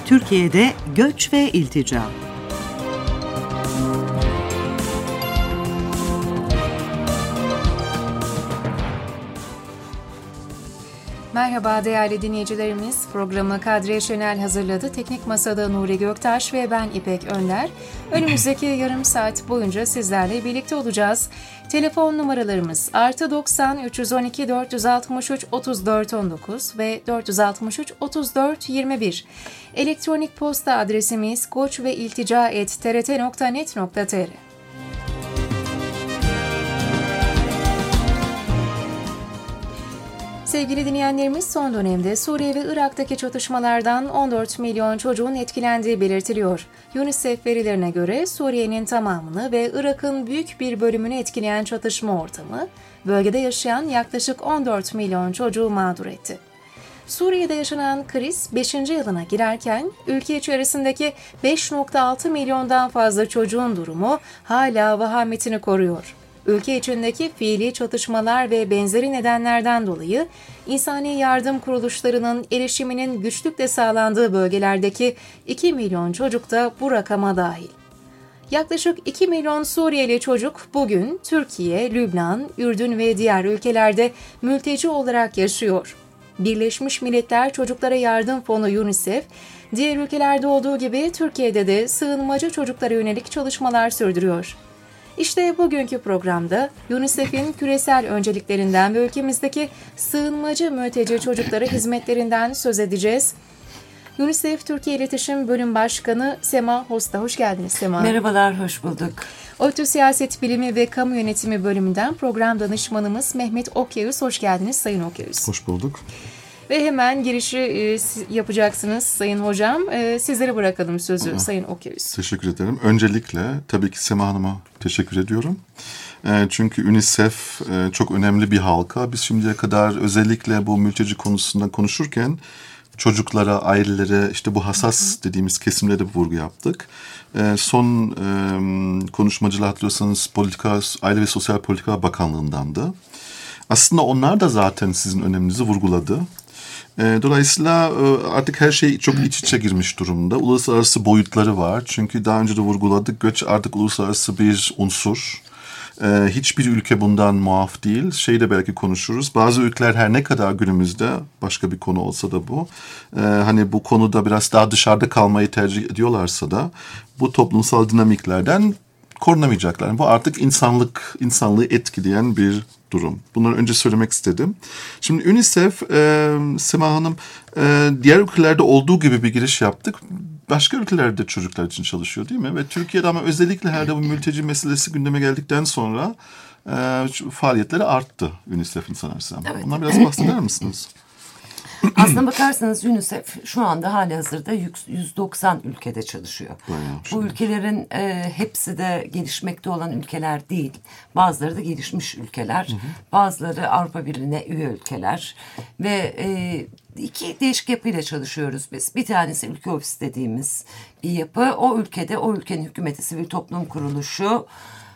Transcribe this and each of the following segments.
Türkiye'de göç ve iltica. Merhaba değerli dinleyicilerimiz. Programı Kadriye Şenel hazırladı. Teknik Masa'da Nuri Göktaş ve ben İpek Önder. Önümüzdeki yarım saat boyunca sizlerle birlikte olacağız. Telefon numaralarımız +90 312 463 34 19 ve 463 34 21. Elektronik posta adresimiz koçveiltica@trt.net.tr. Sevgili dinleyenlerimiz, son dönemde Suriye ve Irak'taki çatışmalardan 14 milyon çocuğun etkilendiği belirtiliyor. UNICEF verilerine göre Suriye'nin tamamını ve Irak'ın büyük bir bölümünü etkileyen çatışma ortamı, bölgede yaşayan yaklaşık 14 milyon çocuğu mağdur etti. Suriye'de yaşanan kriz 5. yılına girerken ülke içerisindeki 5,6 milyondan fazla çocuğun durumu hala vahametini koruyor. Ülke içindeki fiili çatışmalar ve benzeri nedenlerden dolayı insani yardım kuruluşlarının erişiminin güçlükle sağlandığı bölgelerdeki 2 milyon çocuk da bu rakama dahil. Yaklaşık 2 milyon Suriyeli çocuk bugün Türkiye, Lübnan, Ürdün ve diğer ülkelerde mülteci olarak yaşıyor. Birleşmiş Milletler Çocuklara Yardım Fonu UNICEF, diğer ülkelerde olduğu gibi Türkiye'de de sığınmacı çocuklara yönelik çalışmalar sürdürüyor. İşte bugünkü programda UNICEF'in küresel önceliklerinden ve ülkemizdeki sığınmacı mülteci çocuklara hizmetlerinden söz edeceğiz. UNICEF Türkiye İletişim Bölüm Başkanı Sema Hosta. Hoş geldiniz Sema. Merhabalar, hoş bulduk. ODTÜ Siyaset Bilimi ve Kamu Yönetimi Bölümünden program danışmanımız Mehmet Okyağız. Hoş geldiniz Sayın Okyağız. Hoş bulduk. Ve hemen girişi yapacaksınız Sayın Hocam. Sizlere bırakalım sözü Sayın Okyağız. Teşekkür ederim. Öncelikle tabii ki Sema Hanım'a teşekkür ediyorum. Çünkü UNICEF çok önemli bir halka. Biz şimdiye kadar özellikle bu mülteci konusunda konuşurken çocuklara, ailelere, işte bu hassas dediğimiz kesimlere de vurgu yaptık. Son konuşmacılar hatırlıyorsanız Aile ve Sosyal Politika Bakanlığı'ndandı. Aslında onlar da zaten sizin öneminizi vurguladı. Dolayısıyla artık her şey çok iç içe girmiş durumda. Uluslararası boyutları var. Çünkü daha önce de vurguladık, göç artık uluslararası bir unsur. Hiçbir ülke bundan muaf değil. De belki konuşuruz. Bazı ülkeler her ne kadar günümüzde, başka bir konu olsa da bu, hani bu konuda biraz daha dışarıda kalmayı tercih ediyorlarsa da bu toplumsal dinamiklerden korunamayacaklar. Bu artık insanlığı etkileyen bir durum. Bunları önce söylemek istedim. Şimdi UNICEF, Sema Hanım, diğer ülkelerde olduğu gibi bir giriş yaptık. Başka ülkelerde çocuklar için çalışıyor değil mi? Ve Türkiye'de ama özellikle herhalde bu mülteci meselesi gündeme geldikten sonra faaliyetleri arttı UNICEF'in sanırsam. Evet. Ondan biraz bahseder misiniz? Aslına bakarsanız UNICEF şu anda halihazırda 190 ülkede çalışıyor. Bu ülkelerin hepsi de gelişmekte olan ülkeler değil. Bazıları da gelişmiş ülkeler. Bazıları Avrupa Birliği'ne üye ülkeler. Ve iki değişik yapıyla çalışıyoruz biz. Bir tanesi ülke ofisi dediğimiz bir yapı. O ülkede o ülkenin hükümeti, sivil toplum kuruluşu,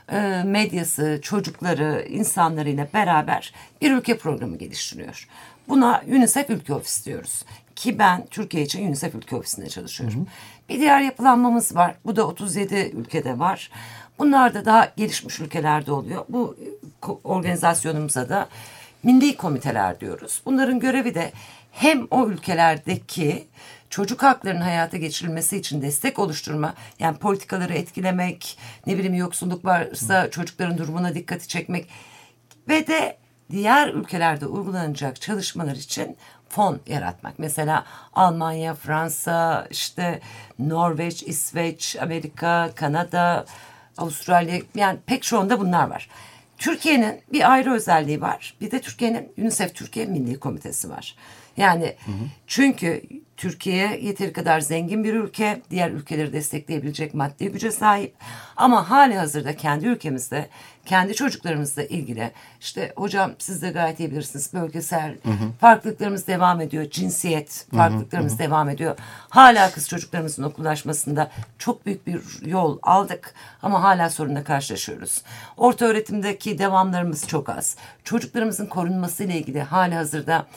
medyası, çocukları, insanlarıyla beraber bir ülke programı geliştiriyor. Buna UNICEF Ülke Ofisi diyoruz. Ki ben Türkiye için UNICEF Ülke Ofisi'nde çalışıyorum. Bir diğer yapılanmamız var. Bu da 37 ülkede var. Bunlar da daha gelişmiş ülkelerde oluyor. Bu organizasyonumuza da milli komiteler diyoruz. Bunların görevi de hem o ülkelerdeki çocuk haklarının hayata geçirilmesi için destek oluşturma, yani politikaları etkilemek, yoksulluk varsa çocukların durumuna dikkati çekmek ve de diğer ülkelerde uygulanacak çalışmalar için fon yaratmak. Mesela Almanya, Fransa, Norveç, İsveç, Amerika, Kanada, Avustralya, yani pek çoğunda bunlar var. Türkiye'nin bir ayrı özelliği var. Bir de Türkiye'nin UNICEF Türkiye Milli Komitesi var. Yani çünkü Türkiye yeteri kadar zengin bir ülke, diğer ülkeleri destekleyebilecek maddi güce sahip. Ama halihazırda kendi ülkemizde, kendi çocuklarımızla ilgili, hocam siz de gayet iyi bilirsiniz, bölgesel farklılıklarımız devam ediyor, cinsiyet farklılıklarımız devam ediyor. Hala kız çocuklarımızın okullaşmasında çok büyük bir yol aldık ama hala sorunla karşılaşıyoruz. Orta öğretimdeki devamlarımız çok az. Çocuklarımızın korunması ile ilgili halihazırda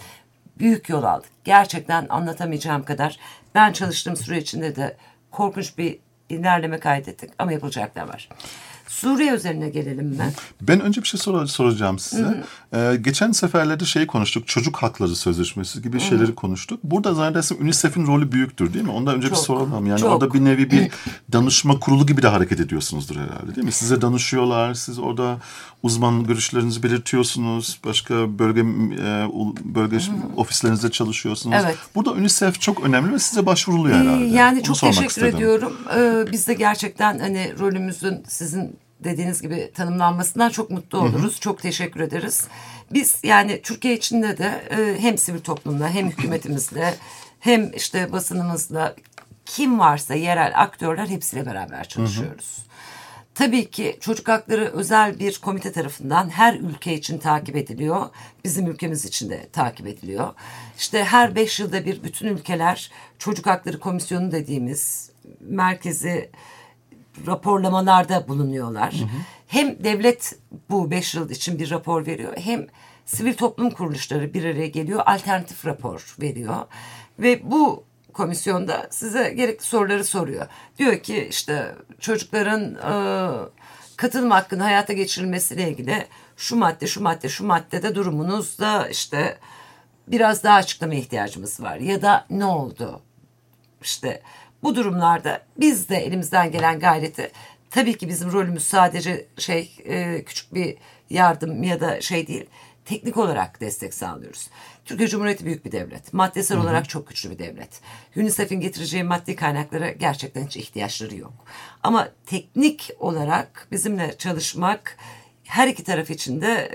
büyük yol aldık. Gerçekten anlatamayacağım kadar. Ben çalıştığım süre içinde de korkunç bir ilerleme kaydettik ama yapılacaklar var. Suriye üzerine gelelim mi? Ben önce bir şey soracağım size. Geçen seferlerde konuştuk. Çocuk Hakları Sözleşmesi gibi şeyleri konuştuk. Burada zannedersem UNICEF'in rolü büyüktür değil mi? Ondan önce bir soralım. Yani orada bir nevi bir danışma kurulu gibi de hareket ediyorsunuzdur herhalde değil mi? Size danışıyorlar. Siz orada uzman görüşlerinizi belirtiyorsunuz. Başka bölge ofislerinizde çalışıyorsunuz. Evet. Burada UNICEF çok önemli ve size başvuruluyor herhalde. Yani Onu çok sormak teşekkür istedim. ediyorum. Biz de gerçekten hani rolümüzün sizin dediğiniz gibi tanımlanmasından çok mutlu oluruz. Çok teşekkür ederiz. Biz yani Türkiye içinde de hem sivil toplumla hem hükümetimizle hem işte basınımızla kim varsa yerel aktörler hepsiyle beraber çalışıyoruz. Tabii ki çocuk hakları özel bir komite tarafından her ülke için takip ediliyor. Bizim ülkemiz için de takip ediliyor. İşte her 5 yılda bir bütün ülkeler çocuk hakları komisyonu dediğimiz merkezi raporlamalarda bulunuyorlar. Hem devlet bu 5 yıl için bir rapor veriyor, hem sivil toplum kuruluşları bir araya geliyor, alternatif rapor veriyor. Ve bu komisyonda size gerekli soruları soruyor. Diyor ki işte çocukların katılım hakkının hayata geçirilmesiyle ilgili şu maddede durumunuzda işte biraz daha açıklamaya ihtiyacımız var. Ya da ne oldu? İşte bu durumlarda biz de elimizden gelen gayreti, tabii ki bizim rolümüz sadece küçük bir yardım ya da değil, teknik olarak destek sağlıyoruz. Türkiye Cumhuriyeti büyük bir devlet. Maddesel olarak çok güçlü bir devlet. UNICEF'in getireceği maddi kaynaklara gerçekten hiç ihtiyaçları yok. Ama teknik olarak bizimle çalışmak her iki taraf için de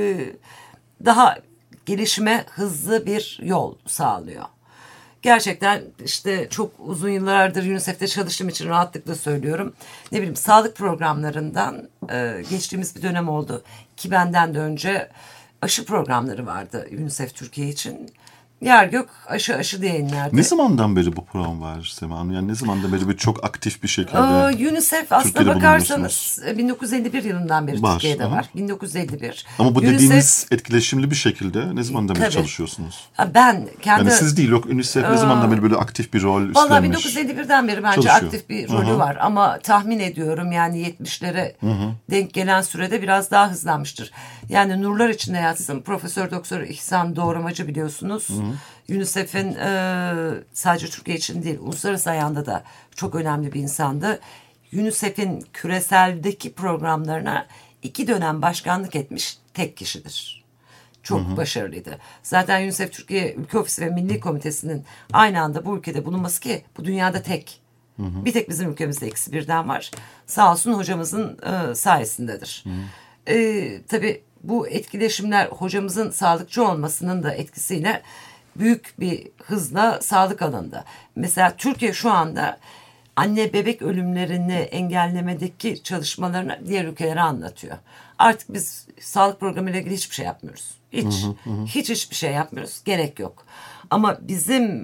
daha gelişime hızlı bir yol sağlıyor. Gerçekten işte çok uzun yıllardır UNICEF'te çalıştığım için rahatlıkla söylüyorum. Ne bileyim, sağlık programlarından geçtiğimiz bir dönem oldu ki benden de önce aşı programları vardı UNICEF Türkiye için. Yer gök aşı diye inlerdi. Ne zamandan beri bu program var Sema Hanım? Yani ne zamandan beri çok aktif bir şekilde UNICEF aslında bakarsanız 1951 yılından beri Türkiye'de var. 1951. Ama bu UNICEF, dediğiniz etkileşimli bir şekilde ne zamandan beri tabii çalışıyorsunuz? Ben kendi... Yani siz değil, yok UNICEF ne zamandan beri böyle aktif bir rol üstlenmiş? Valla 1951'den beri bence çalışıyor. Aktif bir rolü var. Ama tahmin ediyorum yani 70'lere denk gelen sürede biraz daha hızlanmıştır. Yani nurlar içinde yatsın Profesör Doktor İhsan Doğramacı, biliyorsunuz. UNICEF'in sadece Türkiye için değil, uluslararası ayağında da çok önemli bir insandı. UNICEF'in küreseldeki programlarına 2 dönem başkanlık etmiş tek kişidir. Çok başarılıydı. Zaten UNICEF Türkiye Ülke Ofisi ve Milli Komitesi'nin aynı anda bu ülkede bulunması, ki bu dünyada tek. Bir tek bizim ülkemizde eksi birden var. Sağ olsun hocamızın sayesindedir. Tabii bu etkileşimler hocamızın sağlıkçı olmasının da etkisiyle büyük bir hızla sağlık alanında. Mesela Türkiye şu anda anne bebek ölümlerini engellemedeki çalışmalarını diğer ülkelere anlatıyor. Artık biz sağlık programıyla ilgili hiçbir şey yapmıyoruz. Hiçbir şey yapmıyoruz. Gerek yok. Ama bizim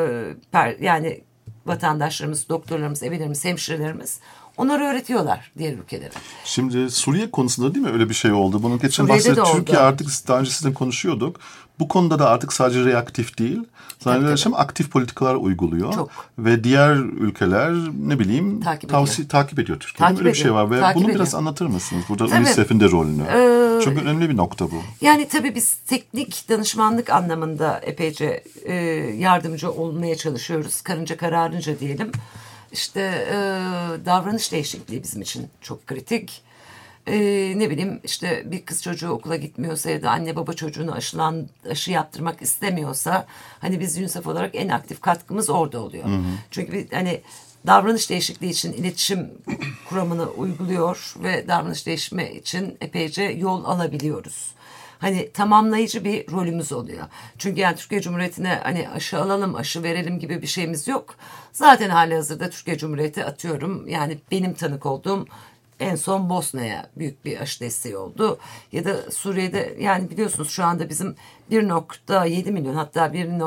yani vatandaşlarımız, doktorlarımız, ebelerimiz, hemşirelerimiz onları öğretiyorlar diğer ülkelere. Şimdi Suriye konusunda değil mi öyle bir şey oldu? Bunun geçen bahsettik. Türkiye artık daha önce sizden konuşuyorduk. Bu konuda da artık sadece reaktif değil, zannedersem aktif politikalar uyguluyor. Çok. Ve diğer ülkeler ne bileyim takip ediyor Türkiye'nin. Öyle bir şey var. Ve bunu biraz anlatır mısınız? Burada UNICEF'in de rolünü. Çok önemli bir nokta bu. Yani tabii biz teknik danışmanlık anlamında epeyce yardımcı olmaya çalışıyoruz. Karınca kararınca diyelim. İşte davranış değişikliği bizim için çok kritik. Ne bileyim işte bir kız çocuğu okula gitmiyorsa ya da anne baba çocuğunu aşı yaptırmak istemiyorsa, hani biz UNICEF olarak en aktif katkımız orada oluyor. Çünkü hani davranış değişikliği için iletişim kuramını uyguluyor ve davranış değişimi için epeyce yol alabiliyoruz. Hani tamamlayıcı bir rolümüz oluyor. Çünkü yani Türkiye Cumhuriyeti'ne hani aşı alalım, aşı verelim gibi bir şeyimiz yok. Zaten halihazırda Türkiye Cumhuriyeti, atıyorum yani benim tanık olduğum en son Bosna'ya büyük bir aşı desteği oldu. Ya da Suriye'de, yani biliyorsunuz şu anda bizim 1.7 milyon, hatta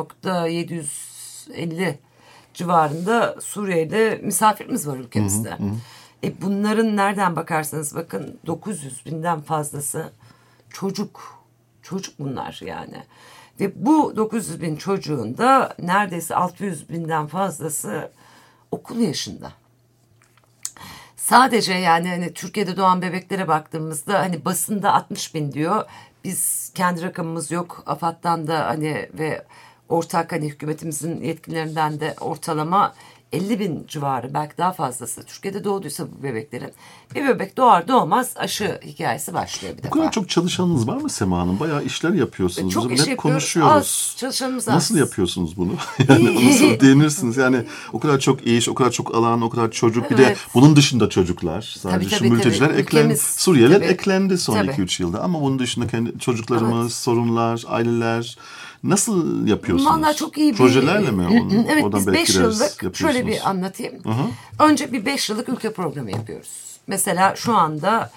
1.750 civarında Suriye'de misafirimiz var ülkemizde. Bunların nereden bakarsanız bakın 900 binden fazlası çocuk bunlar yani. Ve bu 900 bin çocuğun da neredeyse 600 binden fazlası okul yaşında. Sadece yani hani Türkiye'de doğan bebeklere baktığımızda hani basında 60 bin diyor. Biz kendi rakamımız yok. AFAD'dan da hani ve ortak hani hükümetimizin yetkililerinden de ortalama 50 bin civarı, belki daha fazlası. Türkiye'de doğduysa bu bebeklerin, bir bebek doğar doğmaz aşı hikayesi başlıyor bir defa. Bu kadar çok çalışanınız var mı Sema Hanım? Bayağı işler yapıyorsunuz. Çok Biz iş hep yapıyoruz. konuşuyoruz. Az, çalışanımız az. Nasıl yapıyorsunuz bunu? Yani nasıl değinirsiniz? Yani o kadar çok iş, o kadar çok alan, o kadar çocuk. Bir de bunun dışında çocuklar. Sadece şu mülteciler eklendi. Suriyeliler eklendi son 2-3 yılda. Ama bunun dışında kendi çocuklarımız, sorunlar, aileler. Nasıl yapıyorsunuz? Vallahi çok iyi bir... Projelerle mi? Evet, oradan biz 5 yıllık, şöyle yapıyorsunuz. bir anlatayım. Önce bir 5 yıllık ülke programı yapıyoruz. Mesela şu anda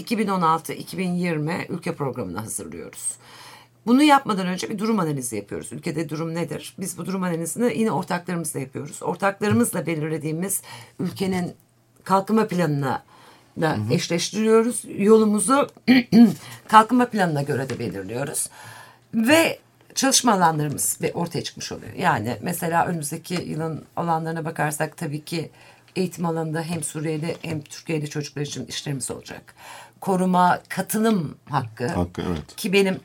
2016-2020 ülke programını hazırlıyoruz. Bunu yapmadan önce bir durum analizi yapıyoruz. Ülkede durum nedir? Biz bu durum analizini yine ortaklarımızla yapıyoruz. Ortaklarımızla belirlediğimiz ülkenin kalkınma planına da eşleştiriyoruz. Yolumuzu kalkınma planına göre de belirliyoruz. Ve çalışma alanlarımız ortaya çıkmış oluyor. Yani mesela önümüzdeki yılın alanlarına bakarsak tabii ki eğitim alanında hem Suriyeli hem Türkiye'li çocuklar için işlerimiz olacak. Koruma, katılım hakkı. Evet. Ki benim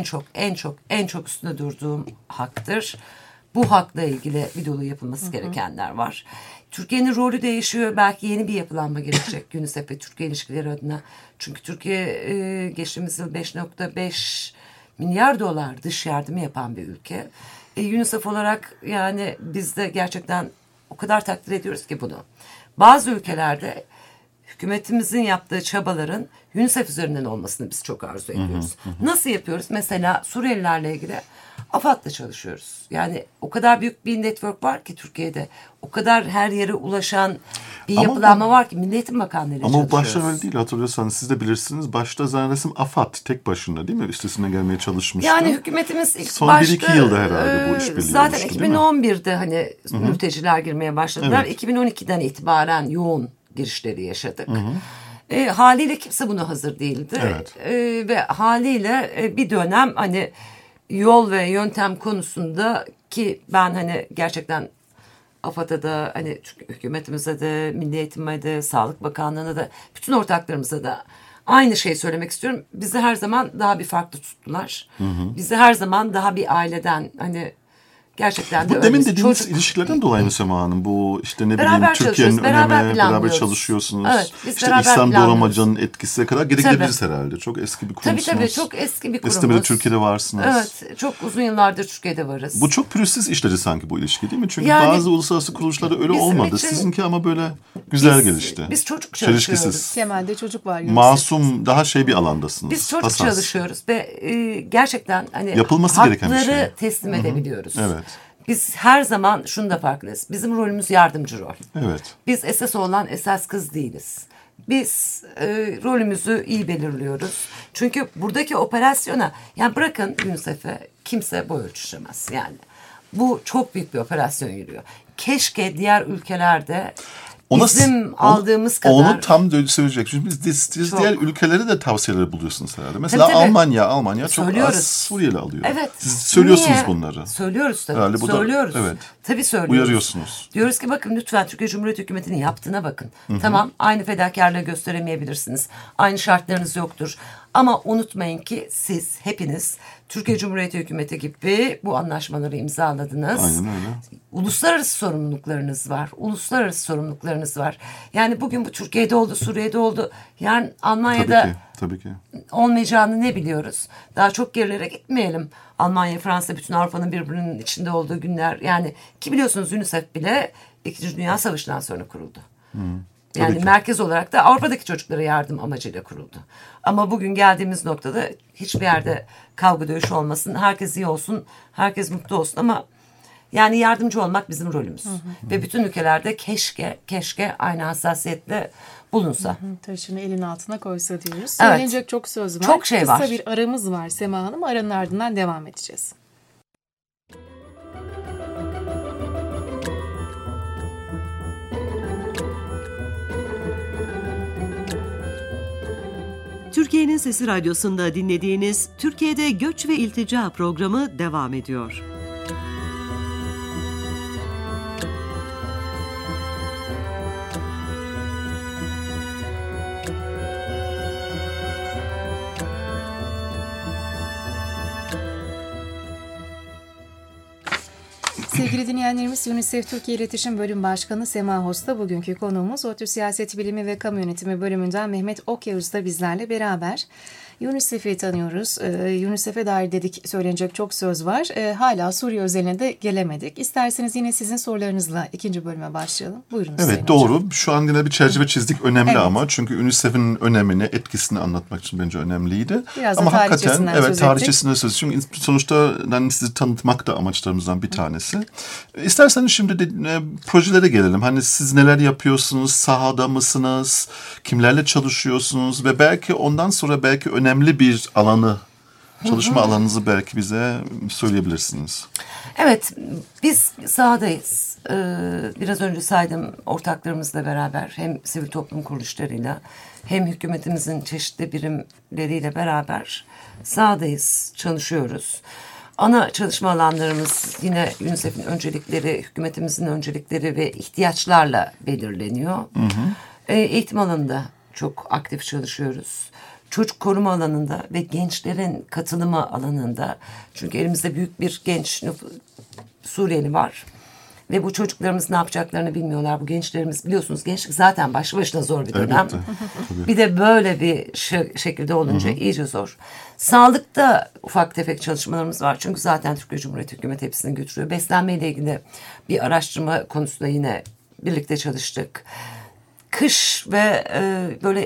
en çok üstünde durduğum haktır. Bu hakla ilgili bir dolu yapılması gerekenler var. Türkiye'nin rolü değişiyor. Belki yeni bir yapılanma gelecek UNICEF ve Türkiye ilişkileri adına. Çünkü Türkiye geçtiğimiz yıl 5.5 milyar dolar dış yardımı yapan bir ülke. UNICEF olarak yani biz de gerçekten o kadar takdir ediyoruz ki bunu. Bazı ülkelerde hükümetimizin yaptığı çabaların UNICEF üzerinden olmasını biz çok arzu ediyoruz. Nasıl yapıyoruz? Mesela Suriyelilerle ilgili AFAD'la çalışıyoruz. Yani o kadar büyük bir network var ki Türkiye'de. O kadar her yere ulaşan bir yapılanma var ki Milli Eğitim Bakanlığı ile çalışıyoruz. Ama başta öyle değil, hatırlıyorsanız siz de bilirsiniz. Başta zannedersem AFAD tek başına değil mi? Üstesine gelmeye çalışmıştı. Yani hükümetimiz ilk son başta... Son 1-2 yılda herhalde bu işbirliği zaten oluştu, 2011'de hani mülteciler girmeye başladılar. Evet. 2012'den itibaren yoğun girişleri yaşadık. Haliyle kimse buna hazır değildi. Evet. Ve haliyle bir dönem hani yol ve yöntem konusunda ki ben hani gerçekten AFAD'a da hani hükümetimize de Milli Eğitim'e de Sağlık Bakanlığı'na da bütün ortaklarımıza da aynı şeyi söylemek istiyorum. Bizi her zaman daha bir farklı tuttular. Bizi her zaman daha bir aileden hani gerçekten de bu demin dediğiniz ilişkilerden dolayı mı Sema Hanım? Bu işte ne bileyim Türkiye'nin önemi, beraber çalışıyorsunuz. Evet, biz işte İhsan Doğramacı'nın etkisine kadar geri gidebiliriz herhalde. Çok eski bir kurumsunuz. Tabii çok eski bir kurumuz. İstemede Türkiye'de varsınız. Evet, çok uzun yıllardır Türkiye'de varız. Bu çok pürüzsüz işleri sanki bu ilişki değil mi? Çünkü yani, bazı uluslararası kuruluşlarda öyle olmadı. Sizinki ama böyle güzel gelişti. Biz çocuk çalışıyoruz. Temelde çocuk var. Masum, daha bir alandasınız. Biz çocuk çalışıyoruz ve gerçekten hani yapılması gereken bir şey. Hakları teslim edebiliyoruz. Evet. Biz her zaman şunu da farkındayız. Bizim rolümüz yardımcı rol. Evet. Biz esas olan esas kız değiliz. Biz rolümüzü iyi belirliyoruz. Çünkü buradaki operasyona yani bırakın UNICEF'e kimse boy ölçüşemez yani. Bu çok büyük bir operasyon yürüyor. Keşke diğer ülkelerde bizim aldığımız kadar... Onu tam da söyleyecek. Çünkü siz diğer ülkelere de tavsiyeleri buluyorsunuz herhalde. Mesela tabii. Almanya çok az Suriyeli alıyor. Evet. Siz söylüyorsunuz bunları. Söylüyoruz tabii. Herhalde söylüyoruz. Evet. Tabii söylüyoruz. Uyarıyorsunuz. Diyoruz ki bakın lütfen Türkiye Cumhuriyeti Hükümeti'nin yaptığına bakın. Tamam, aynı fedakarlığı gösteremeyebilirsiniz. Aynı şartlarınız yoktur. Ama unutmayın ki siz hepiniz Türkiye Cumhuriyeti Hükümeti gibi bu anlaşmaları imzaladınız. Aynen öyle. Uluslararası sorumluluklarınız var. Uluslararası sorumluluklarınız var. Yani bugün bu Türkiye'de oldu, Suriye'de oldu. Yani Almanya'da tabii ki. Olmayacağını ne biliyoruz? Daha çok gerilere gitmeyelim. Almanya, Fransa, bütün Avrupa'nın birbirinin içinde olduğu günler. Yani ki biliyorsunuz UNICEF bile 2. Dünya Savaşı'ndan sonra kuruldu. Yani merkez olarak da Avrupa'daki çocuklara yardım amacıyla kuruldu. Ama bugün geldiğimiz noktada hiçbir yerde kavga dövüş olmasın. Herkes iyi olsun, herkes mutlu olsun ama yani yardımcı olmak bizim rolümüz. Ve bütün ülkelerde keşke aynı hassasiyetle bulunsa. Taşını elin altına koysa diyoruz. Söylenecek çok söz var. Çok şey var. Kısa bir aramız var Sema Hanım. Aranın ardından devam edeceğiz. Türkiye'nin Sesi Radyosu'nda dinlediğiniz Türkiye'de Göç ve İltica programı devam ediyor. Sevgili dinleyenlerimiz, UNICEF Türkiye İletişim Bölüm Başkanı Sema Hosta bugünkü konuğumuz. ODTÜ Siyaset Bilimi ve Kamu Yönetimi bölümünden Mehmet Okyavuz da bizlerle beraber. UNICEF'i tanıyoruz. UNICEF'e dair dedik, söylenecek çok söz var. Hala Suriye özeline de gelemedik. İsterseniz yine sizin sorularınızla ikinci bölüme başlayalım. Buyurun. Evet, doğru. Şu an yine bir çerçeve çizdik. Önemli ama. Çünkü UNICEF'in önemini, etkisini anlatmak için bence önemliydi. Biraz ama da hakikaten söz tarihçesinden söz. Çünkü sonuçta sizi tanıtmak da amaçlarımızdan bir tanesi. İsterseniz şimdi de projelere gelelim. Hani siz neler yapıyorsunuz? Sahada mısınız? Kimlerle çalışıyorsunuz? Ve belki ondan sonra belki önemli bir alanı, çalışma alanınızı belki bize söyleyebilirsiniz. Evet, biz sahadayız. Biraz önce saydım, ortaklarımızla beraber hem sivil toplum kuruluşlarıyla hem hükümetimizin çeşitli birimleriyle beraber sahadayız, çalışıyoruz. Ana çalışma alanlarımız yine UNICEF'in öncelikleri, hükümetimizin öncelikleri ve ihtiyaçlarla belirleniyor. Eğitim alanında çok aktif çalışıyoruz. Çocuk koruma alanında ve gençlerin katılımı alanında. Çünkü elimizde büyük bir genç Suriyeli var. Ve bu çocuklarımız ne yapacaklarını bilmiyorlar. Bu gençlerimiz, biliyorsunuz, gençlik zaten başlı başına zor bir dönem. Bir de böyle bir şekilde olunca iyice zor. Sağlıkta ufak tefek çalışmalarımız var. Çünkü zaten Türkiye Cumhuriyeti hükümeti hepsini götürüyor. Beslenmeyle ilgili bir araştırma konusunda yine birlikte çalıştık. Kış ve böyle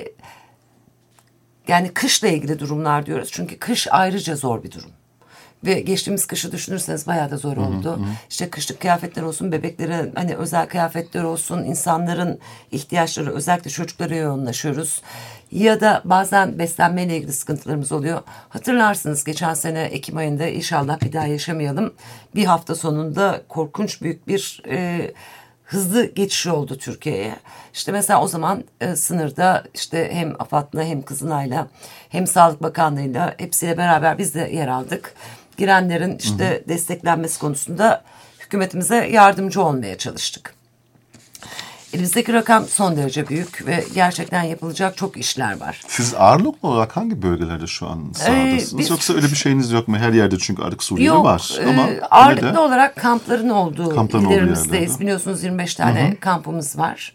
yani kışla ilgili durumlar diyoruz. Çünkü kış ayrıca zor bir durum. Ve geçtiğimiz kışı düşünürseniz bayağı da zor oldu. İşte kışlık kıyafetler olsun, bebeklerin hani özel kıyafetler olsun, insanların ihtiyaçları, özellikle çocuklara yoğunlaşıyoruz. Ya da bazen beslenmeyle ilgili sıkıntılarımız oluyor. Hatırlarsınız, geçen sene Ekim ayında, inşallah bir daha yaşamayalım, bir hafta sonunda korkunç büyük bir hızlı geçiş oldu Türkiye'ye. İşte mesela o zaman sınırda işte hem AFAD'la hem Kızılay'la hem Sağlık Bakanlığı'yla hepsiyle beraber biz de yer aldık. Girenlerin işte desteklenmesi konusunda hükümetimize yardımcı olmaya çalıştık. Elimizdeki rakam son derece büyük ve gerçekten yapılacak çok işler var. Siz ağırlıklı olarak hangi bölgelerde şu an sahadasınız? Yoksa öyle bir şeyiniz yok mu? Her yerde çünkü artık Suriye var. Ama ağırlıklı olarak kampların olduğu illerimizdeyiz. yerlerde. Biliyorsunuz 25 tane kampımız var.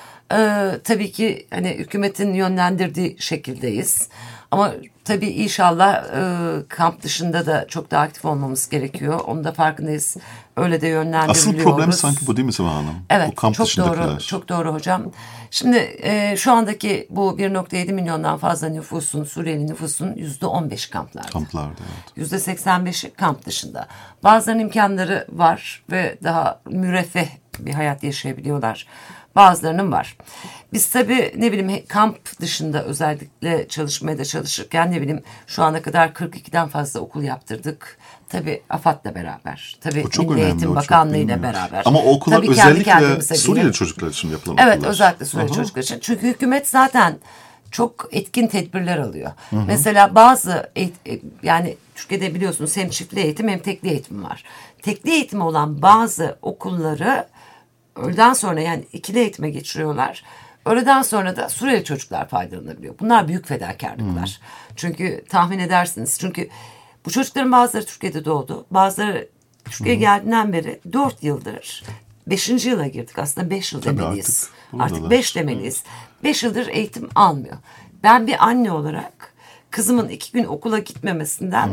Tabii ki hani hükümetin yönlendirdiği şekildeyiz. Ama tabii inşallah kamp dışında da çok daha aktif olmamız gerekiyor. Onun da farkındayız. Öyle de yönlendiriliyoruz. Asıl problem sanki bu değil mi Sema Hanım? Evet, bu kamp çok doğru, çok doğru hocam. Şimdi şu andaki bu 1,7 milyondan fazla nüfusun, Suriyeli nüfusun %15 kamplarda. Kamplarda, evet. %85'i kamp dışında. Bazılarının imkanları var ve daha müreffeh bir hayat yaşayabiliyorlar. Bazılarının var. Biz tabii kamp dışında özellikle çalışmaya da çalışırken şu ana kadar 42'den fazla okul yaptırdık. Tabii AFAD'la beraber. Tabii Milli Eğitim Bakanlığı ile beraber. Ama o okullar tabii özellikle Suriyeli çocuklar için yapılan okullar. Evet, okullar. özellikle Suriyeli çocuklar için. Çünkü hükümet zaten çok etkin tedbirler alıyor. Mesela bazı yani Türkiye'de biliyorsunuz hem çiftli eğitim hem tekli eğitim var. Tekli eğitim olan bazı okulları öğleden sonra, yani ikili eğitime geçiriyorlar. Öğleden sonra da Suriyeli çocuklar faydalanabiliyor. Bunlar büyük fedakarlıklar. Çünkü tahmin edersiniz. Çünkü bu çocukların bazıları Türkiye'de doğdu. Bazıları Türkiye'ye geldiğinden beri 4 yıldır, 5. yıla girdik. Aslında 5 yıl demeliyiz. Artık 5 demeliyiz. 5 yıldır eğitim almıyor. Ben bir anne olarak kızımın 2 gün okula gitmemesinden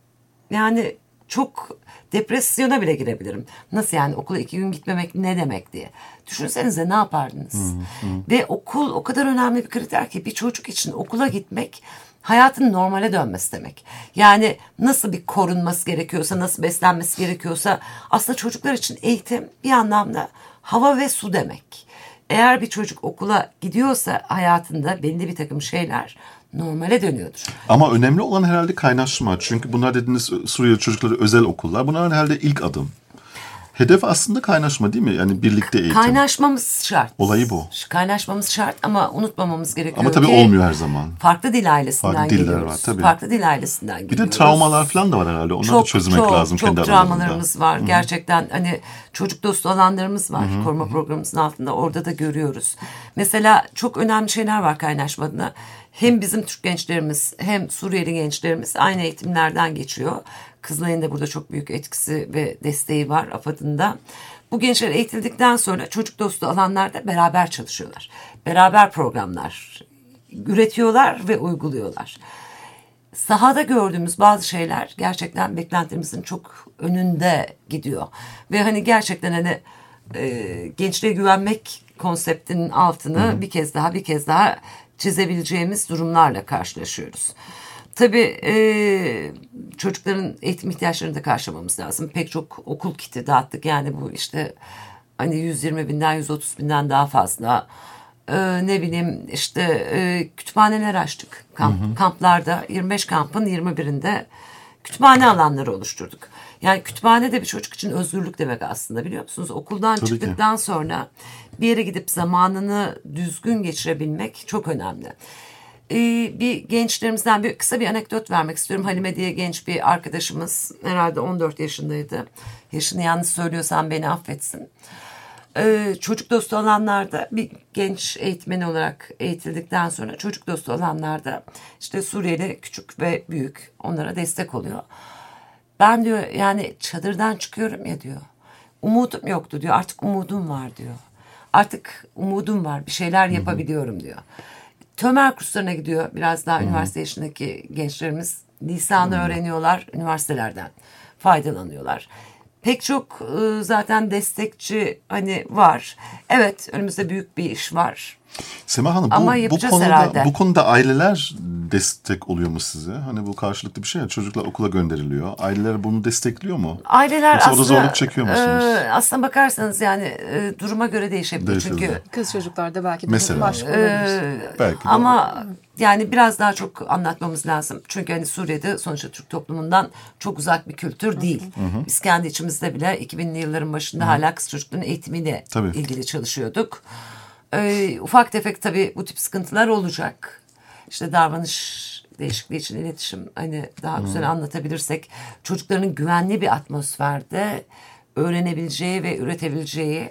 yani çok depresyona bile girebilirim. Nasıl yani, okula 2 gün gitmemek ne demek diye. Düşünsenize, ne yapardınız? Ve okul o kadar önemli bir kriter ki, bir çocuk için okula gitmek hayatın normale dönmesi demek. Yani nasıl bir korunması gerekiyorsa, nasıl beslenmesi gerekiyorsa, aslında çocuklar için eğitim bir anlamda hava ve su demek. Eğer bir çocuk okula gidiyorsa hayatında belli bir takım şeyler normale dönüyordur. Ama önemli olan herhalde kaynaşma. Çünkü bunlar dediğiniz Suriyeli çocukları özel okullar. Bunlar herhalde ilk adım. Hedef aslında kaynaşma değil mi? Yani birlikte eğitim. Kaynaşmamız şart. Olayı bu. Kaynaşmamız şart ama unutmamamız gerekiyor Ama tabii ki olmuyor her zaman. farklı dil ailesinden Farklı diller geliyoruz. var, tabii. Farklı dil ailesinden Bir geliyoruz. de travmalar falan da var herhalde. Onları da çözmek lazım kendi Çok aralarında. travmalarımız var. Hı-hı. Gerçekten hani çocuk dostu alanlarımız var. Hı-hı. Koruma programımızın altında. Orada da görüyoruz. Mesela çok önemli şeyler var kaynaşmada. Hem bizim Türk gençlerimiz hem Suriyeli gençlerimiz aynı eğitimlerden geçiyor. Kızılay'ın da burada çok büyük etkisi ve desteği var AFAD'ın. Bu gençler eğitildikten sonra çocuk dostu alanlarda beraber çalışıyorlar. Beraber programlar üretiyorlar ve uyguluyorlar. Sahada gördüğümüz bazı şeyler gerçekten beklentilerimizin çok önünde gidiyor. Ve hani gerçekten hani gençliğe güvenmek konseptinin altını bir kez daha çizebileceğimiz durumlarla karşılaşıyoruz. Tabii çocukların eğitim ihtiyaçlarını da karşılamamız lazım. Pek çok okul kiti dağıttık. Yani bu işte hani 120 binden 130 binden daha fazla. Ne bileyim işte kütüphaneler açtık. Kamplarda 25 kampın 21'inde kütüphane alanları oluşturduk. Yani kütüphane de bir çocuk için özgürlük demek aslında, biliyor musunuz? Okuldan Tabii çıktıktan sonra bir yere gidip zamanını düzgün geçirebilmek çok önemli. Bir gençlerimizden kısa bir anekdot vermek istiyorum. Halime diye genç bir arkadaşımız, herhalde 14 yaşındaydı. Yaşını yanlış söylüyorsam beni affetsin. Çocuk dostu alanlarda bir genç eğitmeni olarak eğitildikten sonra çocuk dostu alanlarda işte Suriyeli küçük ve büyük onlara destek oluyor. Ben diyor yani çadırdan çıkıyorum ya diyor. Umudum yoktu diyor. Artık umudum var diyor. Artık umudum var. Bir şeyler yapabiliyorum diyor. Tömer kurslarına gidiyor. Biraz daha üniversite yaşındaki gençlerimiz lisanı öğreniyorlar. Üniversitelerden faydalanıyorlar. Pek çok zaten destekçi hani var. Evet, önümüzde büyük bir iş var. Sema Hanım, ama bu konuda aileler destek oluyor mu size? Hani bu karşılıklı bir şey ya, çocuklar okula gönderiliyor. Aileler bunu destekliyor mu? Aileler yoksa aslında zorluk çekiyor musunuz? Aslına bakarsanız yani duruma göre değişebilir. Çünkü kız çocuklarda belki de mesela başka olabilir. belki de ama yani biraz daha çok anlatmamız lazım. Çünkü hani Suriye'de sonuçta Türk toplumundan çok uzak bir kültür değil. Biz kendi içimizde bile 2000'li yılların başında hala kız çocuklarının eğitimiyle ilgili çalışıyorduk. Ufak tefek tabii bu tip sıkıntılar olacak. İşte davranış değişikliği için iletişim hani daha güzel anlatabilirsek çocukların güvenli bir atmosferde öğrenebileceği ve üretebileceği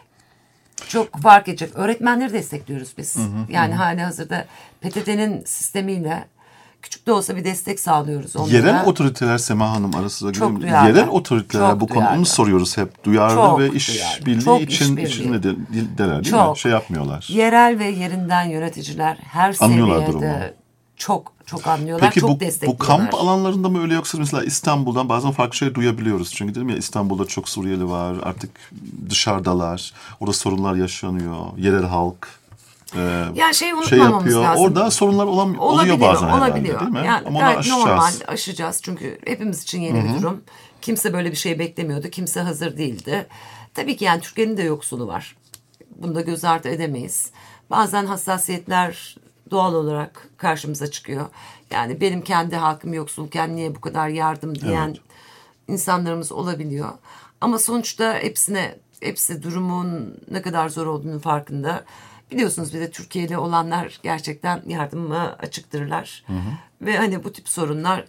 çok fark edecek. Öğretmenleri destekliyoruz biz. Yani halihazırda PTT'nin sistemiyle küçük de olsa bir destek sağlıyoruz onlara. Yerel otoriteler, Sema Hanım, arasında çok duyarlı. Yerel otoriteler bu konuda onu soruyoruz hep. Duyarlı çok ve işbirliği içinde deler değil mi? Şey yapmıyorlar. Yerel ve yerinden yöneticiler her anlıyorlar seviyede durumu. Çok anlıyorlar. Peki çok destekliyorlar. bu kamp alanlarında mı öyle, yoksa mesela İstanbul'dan bazen farklı şey duyabiliyoruz. Çünkü dedim ya, İstanbul'da çok Suriyeli var. Artık dışarıdalar. Orada sorunlar yaşanıyor. Yerel halk yani şey yapıyor. Lazım. Orada sorunlar oluyor bazen herhalde, değil mi? Yani ama onu aşacağız. Normal aşacağız. Çünkü hepimiz için yeni bir durum. Kimse böyle bir şey beklemiyordu. Kimse hazır değildi. Tabii ki yani Türkiye'nin de yoksulu var. Bunu da göz ardı edemeyiz. Bazen hassasiyetler doğal olarak karşımıza çıkıyor. Yani benim kendi halkım yoksulken niye bu kadar yardım diyen insanlarımız olabiliyor. Ama sonuçta hepsi durumun ne kadar zor olduğunun farkında. Biliyorsunuz bir de Türkiye'li olanlar gerçekten yardıma açıktırlar. Ve hani bu tip sorunlar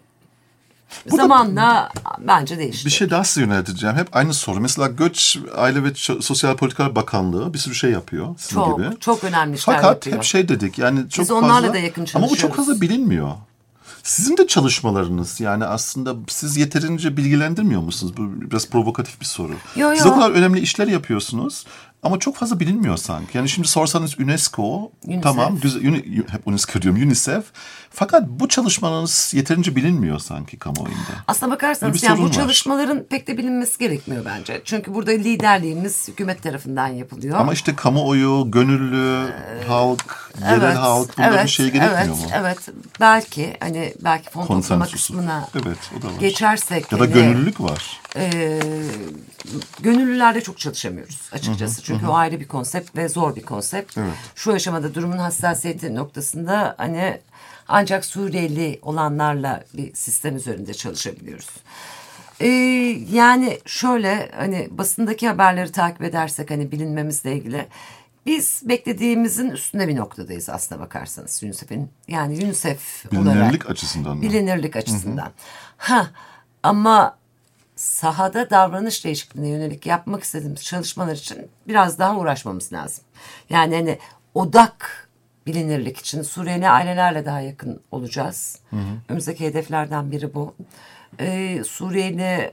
zamanla bence değişti. Bir şey daha size yönelteceğim. Hep aynı soru. Mesela Göç, Aile ve Sosyal Politikalar Bakanlığı bir sürü şey yapıyor. Sizin gibi. Çok önemli işler yapıyor. yapıyor. Hep şey dedik. Yani çok biz onlarla fazla, da yakın çalışıyoruz. ama bu çok fazla bilinmiyor. Sizin de çalışmalarınız, yani aslında siz yeterince bilgilendirmiyor musunuz? Bu biraz provokatif bir soru. Siz o kadar önemli işler yapıyorsunuz ama çok fazla bilinmiyor sanki. Yani şimdi sorsanız UNESCO, tamam, hep UNESCO diyorum, UNICEF. Fakat bu çalışmalarınız yeterince bilinmiyor sanki kamuoyunda. Aslına bakarsanız yani bu çalışmaların pek de bilinmesi gerekmiyor bence. Çünkü burada liderliğimiz hükümet tarafından yapılıyor. Ama işte kamuoyu, gönüllü halk, yerel halk, bunda bir şey gerekmiyor mu? Evet, belki fon toplama kısmına o da var. Geçersek. Ya da gönüllülük var. Gönüllülerle çok çalışamıyoruz açıkçası. Çünkü o ayrı bir konsept ve zor bir konsept. Evet. Şu aşamada durumun hassasiyeti noktasında hani ancak Suriyeli olanlarla bir sistem üzerinde çalışabiliyoruz. Yani şöyle, hani basındaki haberleri takip edersek, hani bilinmemizle ilgili, biz beklediğimizin üstünde bir noktadayız aslına bakarsanız UNICEF'in. Yani UNICEF Bilinirlik olarak. açısından mı? Bilinirlik açısından. Ama sahada davranış değişikliğine yönelik yapmak istediğimiz çalışmalar için biraz daha uğraşmamız lazım. Yani hani odak bilinirlik için Suriyeli ailelerle daha yakın olacağız. Önümüzdeki hedeflerden biri bu. Suriyeli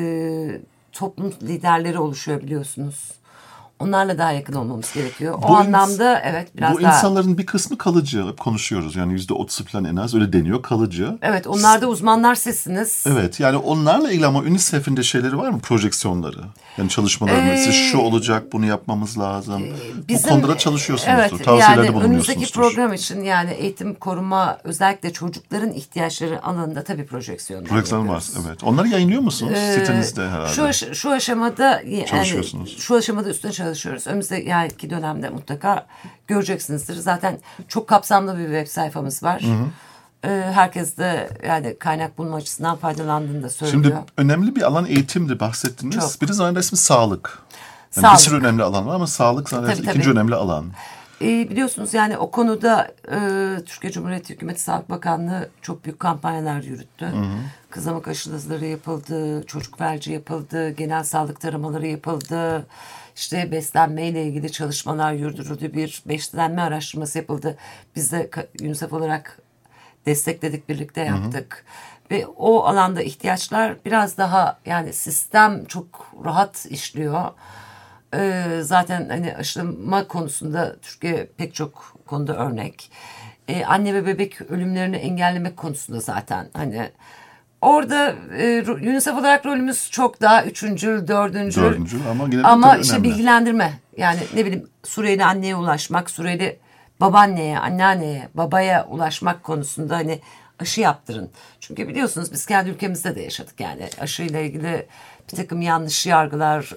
toplum liderleri oluşuyor biliyorsunuz. Onlarla daha yakın olmamız gerekiyor. O anlamda evet biraz bu daha... Bu insanların bir kısmı kalıcı. Hep konuşuyoruz. Yani %30'u falan en az öyle deniyor, kalıcı. Evet, onlar da uzmanlar sizsiniz. Evet, yani onlarla ilgili ama UNICEF'in de şeyleri var mı? Projeksiyonları. Yani çalışmaları mesela şu olacak, bunu yapmamız lazım. Bu konuda da çalışıyorsunuzdur. Evet, Tavsiyelerde yani bulunuyorsunuzdur. önümüzdeki program için yani eğitim, koruma, özellikle çocukların ihtiyaçları alanında tabii projeksiyonlar Projeksiyon var, yapıyoruz. evet. Onları yayınlıyor musunuz sitenizde herhalde? Şu aşamada Çalışıyorsunuz. şu aşamada üstüne çalışıyoruz. Önümüzdeki dönemde mutlaka göreceksinizdir. Zaten çok kapsamlı bir web sayfamız var. Herkes de yani kaynak bulma açısından faydalandığını da söylüyor. Şimdi önemli bir alan eğitimdi bahsettiniz. Çok. Bir de zannedersem sağlık. Yani Sağlık. bir sürü önemli alan var ama sağlık zannedersem Tabii, ikinci önemli alan. Biliyorsunuz yani o konuda Türkiye Cumhuriyeti Hükümeti Sağlık Bakanlığı çok büyük kampanyalar yürüttü. Kızamık aşıları yapıldı, çocuk felci yapıldı, genel sağlık taramaları yapıldı. İşte beslenmeyle ilgili çalışmalar yürütüldü, bir beslenme araştırması yapıldı. Biz de UNICEF olarak destekledik, birlikte yaptık. Ve o alanda ihtiyaçlar biraz daha, yani sistem çok rahat işliyor. Zaten hani aşılama konusunda Türkiye pek çok konuda örnek. Anne ve bebek ölümlerini engellemek konusunda zaten hani orada UNICEF olarak rolümüz çok daha üçüncül, dördüncül. Ama işte önemli. Bilgilendirme. Yani ne bileyim, Suriyeli anneye ulaşmak, Suriyeli babaanneye, anneanneye, babaya ulaşmak konusunda hani aşı yaptırın. Çünkü biliyorsunuz biz kendi ülkemizde de yaşadık yani aşıyla ilgili bir takım yanlış yargılar,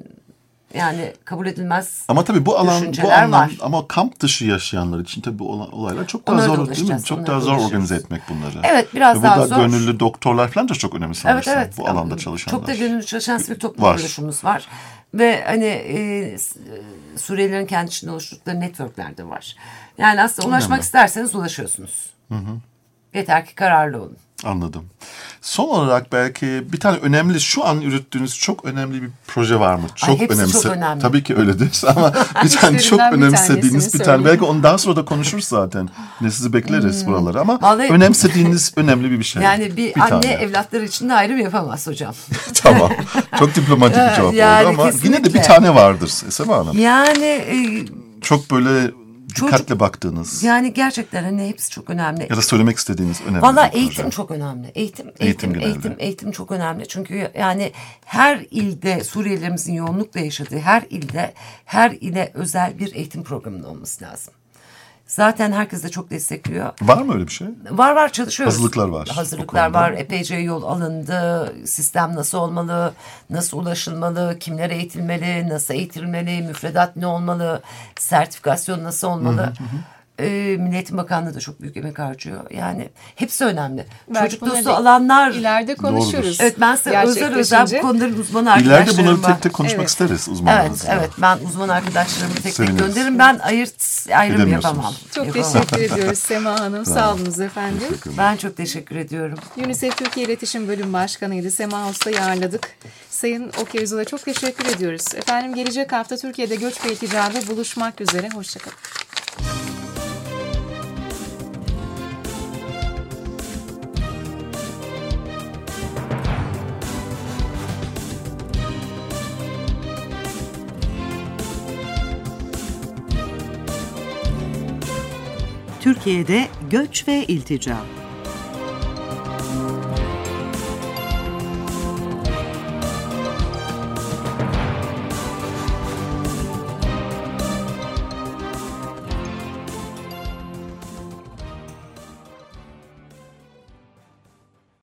yani kabul edilmez. Ama tabii bu düşünceler anlam var. ama kamp dışı yaşayanlar için tabii bu olaylar çok daha zor değil mi? Çok daha zor organize etmek bunları. Evet, biraz daha zor. Burada gönüllü doktorlar falan da çok önemli sanırsam. Evet. Bu alanda çalışanlar. Çok da gönüllü çalışan sivil toplum kuruluşumuz var. Ve hani Suriyelilerin kendi içinde oluşturdukları networkler de var. Yani aslında ulaşmak isterseniz ulaşıyorsunuz. Yeter ki kararlı olun. Anladım. Son olarak belki bir tane önemli, şu an yürüttüğünüz çok önemli bir proje var mı? Çok hepsi çok önemli. Tabii ki öyledir ama bir tane çok önemsediğiniz bir tane. Belki onu daha sonra da konuşuruz zaten. Yine sizi bekleriz buralara ama vallahi, önemsediğiniz önemli bir şey. Yani bir anne tane. Evlatları için de ayrım yapamaz hocam. Tamam. Çok diplomatik bir cevap yani oldu ama kesinlikle. yine de bir tane vardır Sema Hanım. Yani çok böyle dikkatle baktığınız. Yani gerçekten hani hepsi çok önemli. Ya da söylemek istediğiniz önemli. Valla eğitim çok önemli. Eğitim çok önemli. Çünkü yani her ilde, Suriyelilerimizin yoğunlukla yaşadığı her ilde, her ile özel bir eğitim programının olması lazım. Zaten herkes de çok destekliyor. Var mı öyle bir şey? Var, çalışıyoruz. Hazırlıklar var. Epeyce yol alındı. Sistem nasıl olmalı? Nasıl ulaşılmalı? Kimler eğitilmeli? Nasıl eğitilmeli? Müfredat ne olmalı? Sertifikasyon nasıl olmalı? Milli Eğitim Bakanlığı da çok büyük emek harcıyor. Yani hepsi önemli. Belki çocuk dostu alanlar. İleride konuşuruz. Doğrudur. Evet, ben size özel bu konuların uzmanı arkadaşlarım var. İleride bunları tek tek konuşmak isteriz uzmanlarınızla. Evet, ben uzman arkadaşlarımı tek gönderirim. Ben ayrım yapamam. Çok teşekkür ediyoruz Sema Hanım. Sağ olunuz efendim. Ben çok teşekkür ediyorum. UNICEF Türkiye İletişim Bölüm Başkanı'ydı. Sema Usta'yı ağırladık. Sayın Okyay Özal'a çok teşekkür ediyoruz. Efendim, gelecek hafta Türkiye'de göç ve ilticada buluşmak üzere. Hoşçakalın. Türkiye'de göç ve iltica.